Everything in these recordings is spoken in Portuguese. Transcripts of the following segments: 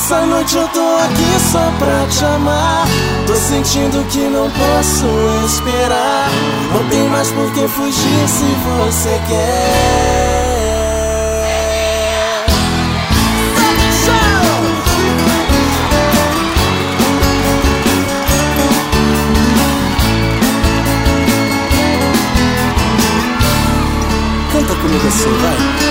Essa noite eu tô aqui só pra te amar. Tô sentindo que não posso esperar. Não tem mais por que fugir se você quer. Canta comigo assim, vai.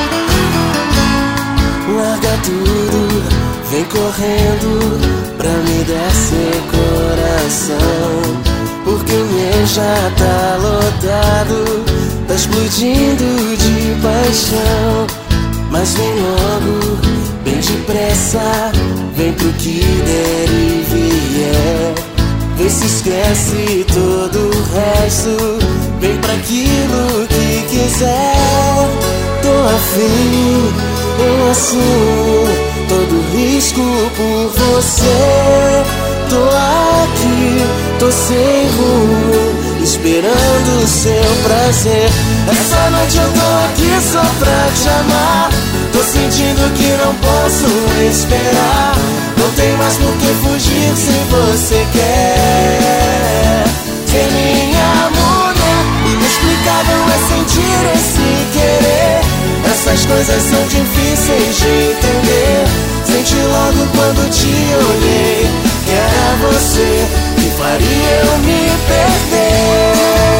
Larga tudo, vem correndo pra me dar seu coração. Porque o meu já tá lotado, tá explodindo de paixão. Mas vem logo, bem depressa, vem pro que der e vier. Vê se esquece todo o resto, vem pra aquilo que quiser. Tô afim, eu assumo todo risco por você. Tô aqui, tô sem rumo, esperando o seu prazer. Essa noite eu tô aqui só pra te amar. Tô sentindo que não posso esperar. Não tem mais por que fugir se você quer ser minha mulher. Inexplicável é sentir esse querer. Essas coisas são difíceis de entender. Senti logo quando te olhei que era você que faria eu me perder.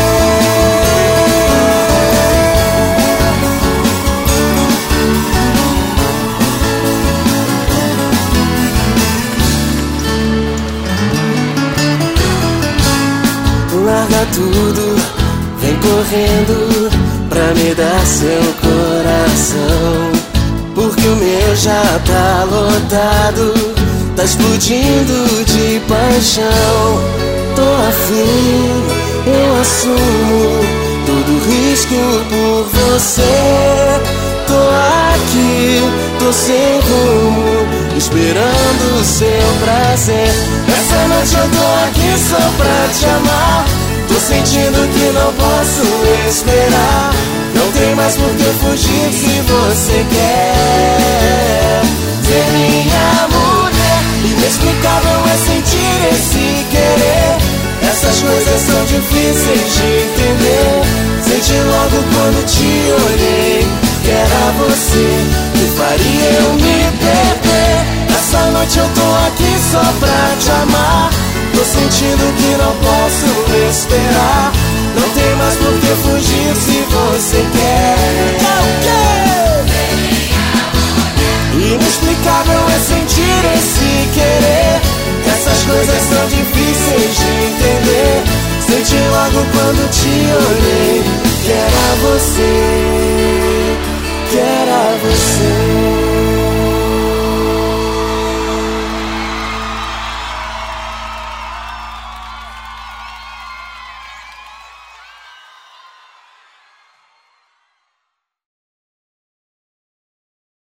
Larga tudo, vem correndo pra me dar seu coração. Porque o meu já tá lotado, tá explodindo de paixão. Tô afim, eu assumo todo risco por você. Tô aqui, tô sem rumo, esperando o seu prazer. Essa noite eu tô aqui só pra te amar. Tô sentindo que não posso esperar. Não tem mais por que fugir se você quer ser minha mulher. Inexplicável é sentir esse querer. Essas coisas são difíceis de entender. Senti logo quando te olhei que era você que faria eu me perder. Essa noite eu tô aqui só pra te amar. Tô sentindo que não posso esperar. Não tem mais por que fugir se você quer.